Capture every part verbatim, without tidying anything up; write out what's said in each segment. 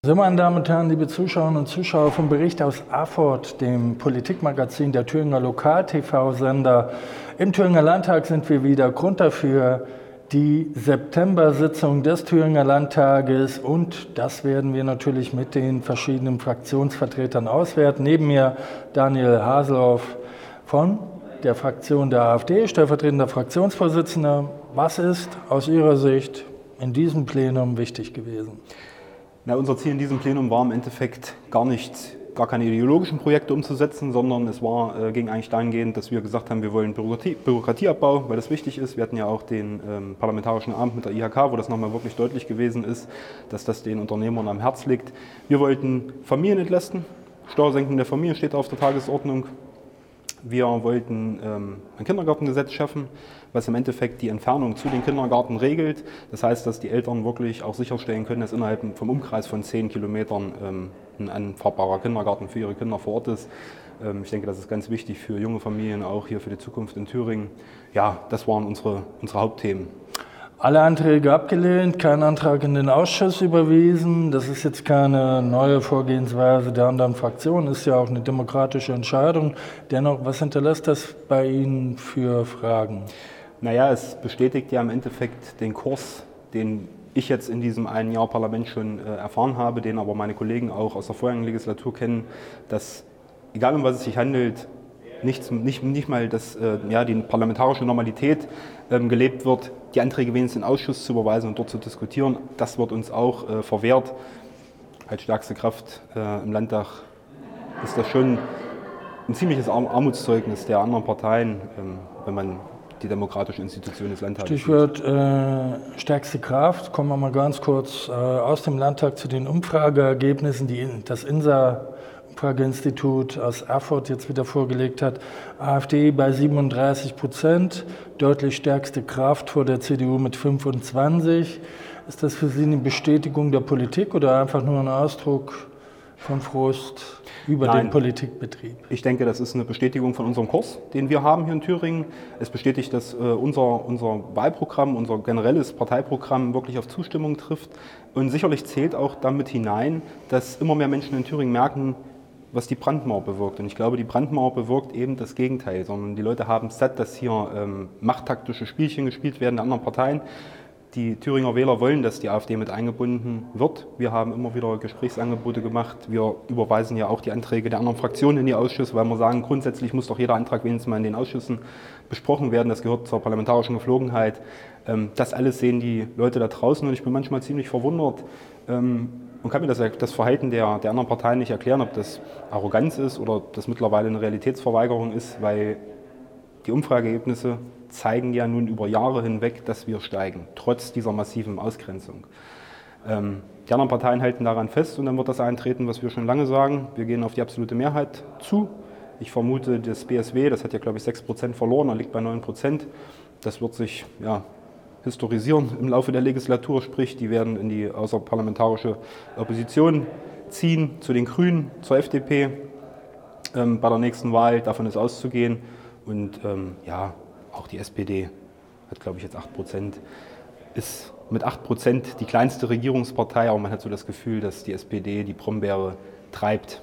So, meine Damen und Herren, liebe Zuschauerinnen und Zuschauer, vom Bericht aus Erfurt, dem Politikmagazin der Thüringer Lokal-T V-Sender. Im Thüringer Landtag sind wir wieder. Grund dafür die September-Sitzung des Thüringer Landtages, und das werden wir natürlich mit den verschiedenen Fraktionsvertretern auswerten. Neben mir Daniel Haselhoff von der Fraktion der AfD, stellvertretender Fraktionsvorsitzender. Was ist aus Ihrer Sicht in diesem Plenum wichtig gewesen? Na, unser Ziel in diesem Plenum war im Endeffekt gar nicht, gar keine ideologischen Projekte umzusetzen, sondern es war, äh, ging eigentlich dahingehend, dass wir gesagt haben, wir wollen Bürokratie, Bürokratieabbau, weil das wichtig ist. Wir hatten ja auch den ähm, parlamentarischen Abend mit der I H K, wo das nochmal wirklich deutlich gewesen ist, dass das den Unternehmern am Herz liegt. Wir wollten Familien entlasten. Steuersenkung der Familie steht auf der Tagesordnung. Wir wollten ähm, ein Kindergartengesetz schaffen, was im Endeffekt die Entfernung zu den Kindergärten regelt. Das heißt, dass die Eltern wirklich auch sicherstellen können, dass innerhalb vom Umkreis von zehn Kilometern ähm, ein anfahrbarer Kindergarten für ihre Kinder vor Ort ist. Ähm, ich denke, das ist ganz wichtig für junge Familien, auch hier für die Zukunft in Thüringen. Ja, das waren unsere, unsere Hauptthemen. Alle Anträge abgelehnt, kein Antrag in den Ausschuss überwiesen. Das ist jetzt keine neue Vorgehensweise der anderen Fraktionen, ist ja auch eine demokratische Entscheidung. Dennoch, was hinterlässt das bei Ihnen für Fragen? Naja, es bestätigt ja im Endeffekt den Kurs, den ich jetzt in diesem einen Jahr Parlament schon äh, erfahren habe, den aber meine Kollegen auch aus der vorherigen Legislatur kennen, dass, egal um was es sich handelt, Nichts, nicht, nicht mal, dass äh, ja, die parlamentarische Normalität ähm, gelebt wird, die Anträge wenigstens in den Ausschuss zu überweisen und dort zu diskutieren. Das wird uns auch äh, verwehrt. Als stärkste Kraft äh, im Landtag ist das schon ein ziemliches Arm Armutszeugnis der anderen Parteien, ähm, wenn man die demokratische Institution des Landtages sieht. Stichwort äh, stärkste Kraft. Kommen wir mal ganz kurz äh, aus dem Landtag zu den Umfrageergebnissen, die das INSA Umfrageinstitut aus Erfurt jetzt wieder vorgelegt hat. AfD bei siebenunddreißig Prozent, deutlich stärkste Kraft vor der C D U mit fünfundzwanzig. Ist das für Sie eine Bestätigung der Politik oder einfach nur ein Ausdruck von Frust über Nein, den Politikbetrieb? Ich denke, das ist eine Bestätigung von unserem Kurs, den wir haben hier in Thüringen. Es bestätigt, dass äh, unser, unser Wahlprogramm, unser generelles Parteiprogramm wirklich auf Zustimmung trifft. Und sicherlich zählt auch damit hinein, dass immer mehr Menschen in Thüringen merken, was die Brandmauer bewirkt. Und ich glaube, die Brandmauer bewirkt eben das Gegenteil, sondern die Leute haben es satt, dass hier ähm, machttaktische Spielchen gespielt werden der anderen Parteien. Die Thüringer Wähler wollen, dass die AfD mit eingebunden wird. Wir haben immer wieder Gesprächsangebote gemacht. Wir überweisen ja auch die Anträge der anderen Fraktionen in die Ausschüsse, weil wir sagen, grundsätzlich muss doch jeder Antrag wenigstens mal in den Ausschüssen besprochen werden. Das gehört zur parlamentarischen Geflogenheit. Ähm, das alles sehen die Leute da draußen und ich bin manchmal ziemlich verwundert, ähm, und kann mir das, das Verhalten der, der anderen Parteien nicht erklären, ob das Arroganz ist oder ob das mittlerweile eine Realitätsverweigerung ist, weil die Umfrageergebnisse zeigen ja nun über Jahre hinweg, dass wir steigen, trotz dieser massiven Ausgrenzung. Ähm, die anderen Parteien halten daran fest und dann wird das eintreten, was wir schon lange sagen. Wir gehen auf die absolute Mehrheit zu. Ich vermute, das B S W, das hat ja glaube ich sechs Prozent verloren, er liegt bei neun Prozent. Das wird sich ja, historisieren im Laufe der Legislatur, sprich, die werden in die außerparlamentarische Opposition ziehen, zu den Grünen, zur F D P. Ähm, bei der nächsten Wahl, davon ist auszugehen. Und ähm, ja, auch die S P D hat, glaube ich, jetzt acht Prozent, ist mit acht Prozent die kleinste Regierungspartei, aber man hat so das Gefühl, dass die S P D die Brombeere treibt.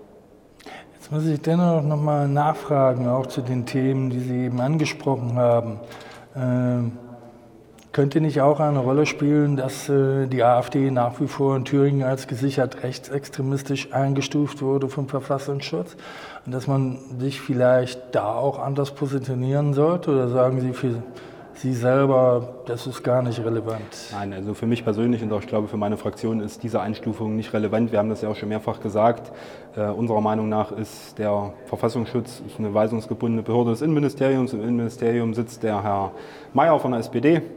Jetzt muss ich dennoch noch mal nachfragen, auch zu den Themen, die Sie eben angesprochen haben. Ähm, Könnte nicht auch eine Rolle spielen, dass äh, die AfD nach wie vor in Thüringen als gesichert rechtsextremistisch eingestuft wurde vom Verfassungsschutz und dass man sich vielleicht da auch anders positionieren sollte? Oder sagen Sie für Sie selber, das ist gar nicht relevant? Nein, also für mich persönlich und auch ich glaube für meine Fraktion ist diese Einstufung nicht relevant. Wir haben das ja auch schon mehrfach gesagt. Äh, unserer Meinung nach ist der Verfassungsschutz ist eine weisungsgebundene Behörde des Innenministeriums. Im Innenministerium sitzt der Herr Mayer von der S P D.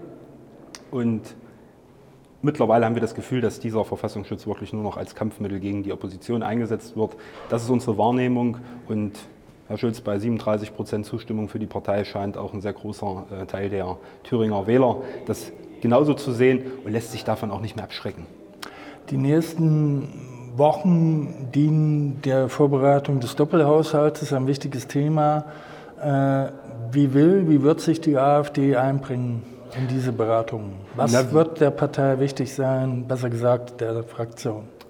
Und mittlerweile haben wir das Gefühl, dass dieser Verfassungsschutz wirklich nur noch als Kampfmittel gegen die Opposition eingesetzt wird. Das ist unsere Wahrnehmung und Herr Schulz, bei siebenunddreißig Prozent Zustimmung für die Partei scheint auch ein sehr großer äh, Teil der Thüringer Wähler das genauso zu sehen und lässt sich davon auch nicht mehr abschrecken. Die nächsten Wochen dienen der Vorbereitung des Doppelhaushaltes, ein wichtiges Thema. Äh, wie will, wie wird sich die AfD einbringen in diese Beratungen? Was Na, wird der Partei wichtig sein, besser gesagt der Fraktion?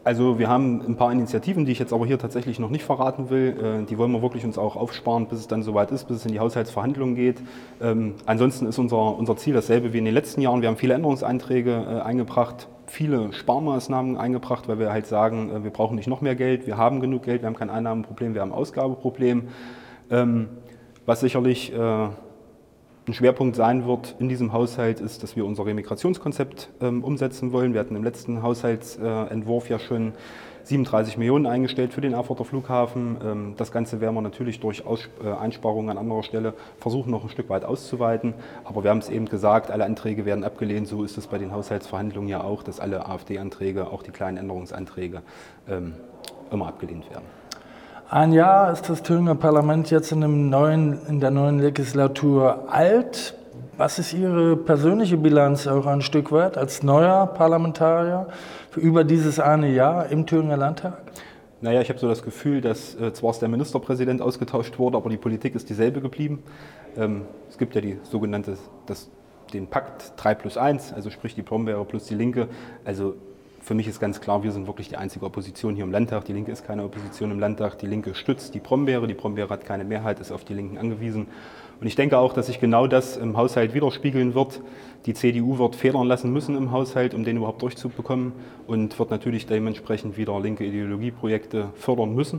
Also wir haben ein paar Initiativen, die ich jetzt aber hier tatsächlich noch nicht verraten will. Die wollen wir wirklich uns auch aufsparen, bis es dann soweit ist, bis es in die Haushaltsverhandlungen geht. Ähm, ansonsten ist unser, unser Ziel dasselbe wie in den letzten Jahren. Wir haben viele Änderungsanträge äh, eingebracht, viele Sparmaßnahmen eingebracht, weil wir halt sagen, äh, wir brauchen nicht noch mehr Geld, wir haben genug Geld, wir haben kein Einnahmenproblem, wir haben ein Ausgabeproblem. Ähm, was sicherlich äh, ein Schwerpunkt sein wird in diesem Haushalt ist, dass wir unser Remigrationskonzept ähm, umsetzen wollen. Wir hatten im letzten Haushaltsentwurf äh, ja schon siebenunddreißig Millionen eingestellt für den Erfurter Flughafen. Ähm, das Ganze werden wir natürlich durch Aus äh, Einsparungen an anderer Stelle versuchen, noch ein Stück weit auszuweiten. Aber wir haben es eben gesagt, alle Anträge werden abgelehnt. So ist es bei den Haushaltsverhandlungen ja auch, dass alle AfD-Anträge, auch die kleinen Änderungsanträge, ähm, immer abgelehnt werden. Ein Jahr ist das Thüringer Parlament jetzt in, dem neuen, in der neuen Legislatur alt. Was ist Ihre persönliche Bilanz auch ein Stück weit als neuer Parlamentarier für über dieses eine Jahr im Thüringer Landtag? Naja, ich habe so das Gefühl, dass äh, zwar der Ministerpräsident ausgetauscht wurde, aber die Politik ist dieselbe geblieben. Ähm, es gibt ja die sogenannte, das, den Pakt drei plus eins, also sprich die Brombeere plus die Linke. Also für mich ist ganz klar, wir sind wirklich die einzige Opposition hier im Landtag. Die Linke ist keine Opposition im Landtag. Die Linke stützt die Brombeere. Die Brombeere hat keine Mehrheit, ist auf die Linken angewiesen. Und ich denke auch, dass sich genau das im Haushalt widerspiegeln wird. Die C D U wird federn lassen müssen im Haushalt, um den überhaupt durchzubekommen, und wird natürlich dementsprechend wieder linke Ideologieprojekte fördern müssen.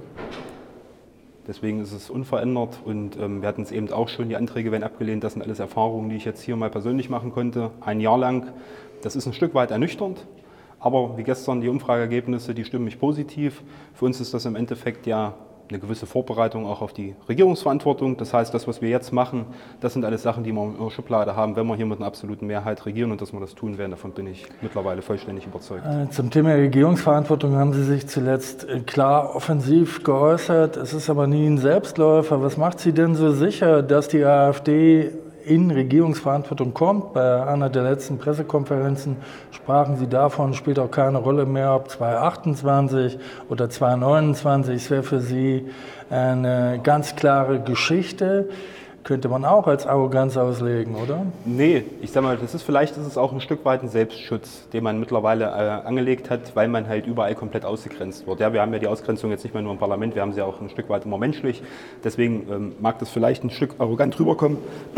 Deswegen ist es unverändert, und ähm, wir hatten es eben auch schon, die Anträge werden abgelehnt. Das sind alles Erfahrungen, die ich jetzt hier mal persönlich machen konnte, ein Jahr lang. Das ist ein Stück weit ernüchternd. Aber wie gestern die Umfrageergebnisse, die stimmen mich positiv. Für uns ist das im Endeffekt ja eine gewisse Vorbereitung auch auf die Regierungsverantwortung. Das heißt, das, was wir jetzt machen, das sind alles Sachen, die wir in der Schublade haben, wenn wir hier mit einer absoluten Mehrheit regieren, und dass wir das tun werden, davon bin ich mittlerweile vollständig überzeugt. Zum Thema Regierungsverantwortung haben Sie sich zuletzt klar offensiv geäußert. Es ist aber nie ein Selbstläufer. Was macht Sie denn so sicher, dass die AfD in Regierungsverantwortung kommt? Bei einer der letzten Pressekonferenzen sprachen Sie davon, spielt auch keine Rolle mehr, ob zweitausendachtundzwanzig oder zweitausendneunundzwanzig. Es wäre für Sie eine ganz klare Geschichte. Könnte man auch als Arroganz auslegen, oder? Nee, ich sag mal, das ist vielleicht ist es auch ein Stück weit ein Selbstschutz, den man mittlerweile äh, angelegt hat, weil man halt überall komplett ausgegrenzt wird. Ja, wir haben ja die Ausgrenzung jetzt nicht mehr nur im Parlament, wir haben sie auch ein Stück weit immer menschlich. Deswegen ähm, mag das vielleicht ein Stück arrogant rüberkommen,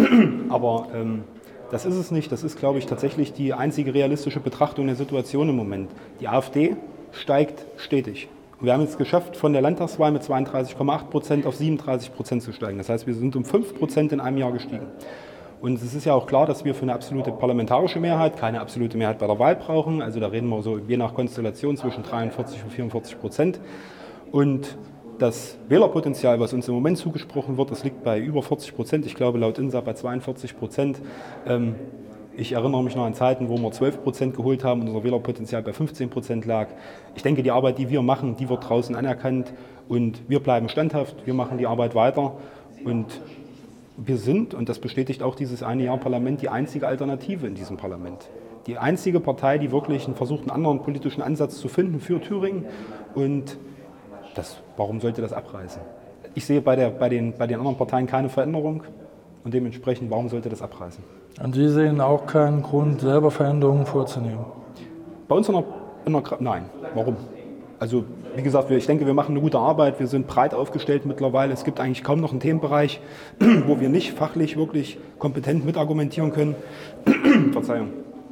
aber ähm, das ist es nicht. Das ist, glaube ich, tatsächlich die einzige realistische Betrachtung der Situation im Moment. Die AfD steigt stetig. Wir haben es geschafft, von der Landtagswahl mit zweiunddreißig Komma acht Prozent auf siebenunddreißig Prozent zu steigen. Das heißt, wir sind um fünf Prozent in einem Jahr gestiegen. Und es ist ja auch klar, dass wir für eine absolute parlamentarische Mehrheit keine absolute Mehrheit bei der Wahl brauchen. Also da reden wir so je nach Konstellation zwischen dreiundvierzig und vierundvierzig Prozent. Und das Wählerpotenzial, was uns im Moment zugesprochen wird, das liegt bei über vierzig Prozent. Ich glaube laut INSA bei zweiundvierzig Prozent. Ähm, Ich erinnere mich noch an Zeiten, wo wir zwölf Prozent geholt haben und unser Wählerpotenzial bei fünfzehn Prozent lag. Ich denke, die Arbeit, die wir machen, die wird draußen anerkannt, und wir bleiben standhaft, wir machen die Arbeit weiter, und wir sind, und das bestätigt auch dieses eine Jahr Parlament, die einzige Alternative in diesem Parlament. Die einzige Partei, die wirklich versucht, einen anderen politischen Ansatz zu finden für Thüringen, und das, warum sollte das abreißen? Ich sehe bei, der, bei, den, bei den anderen Parteien keine Veränderung, und dementsprechend, warum sollte das abreißen? Und Sie sehen auch keinen Grund, selber Veränderungen vorzunehmen? Bei uns in der, in der Nein. Warum? Also wie gesagt, ich denke, wir machen eine gute Arbeit. Wir sind breit aufgestellt mittlerweile. Es gibt eigentlich kaum noch einen Themenbereich, wo wir nicht fachlich wirklich kompetent mitargumentieren können. Verzeihung.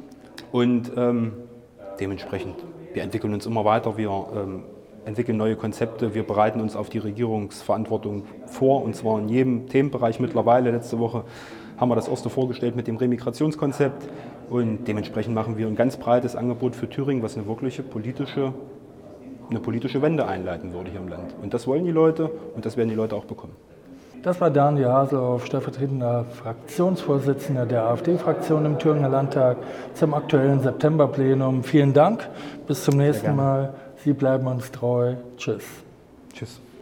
Und ähm, dementsprechend, wir entwickeln uns immer weiter. Wir ähm, entwickeln neue Konzepte. Wir bereiten uns auf die Regierungsverantwortung vor, und zwar in jedem Themenbereich mittlerweile. Letzte Woche haben wir das erste vorgestellt mit dem Remigrationskonzept, und dementsprechend machen wir ein ganz breites Angebot für Thüringen, was eine wirkliche politische, eine politische Wende einleiten würde hier im Land. Und das wollen die Leute, und das werden die Leute auch bekommen. Das war Daniel Haseloff, stellvertretender Fraktionsvorsitzender der AfD-Fraktion im Thüringer Landtag zum aktuellen Septemberplenum. Vielen Dank, bis zum nächsten Mal. Sie bleiben uns treu. Tschüss. Tschüss.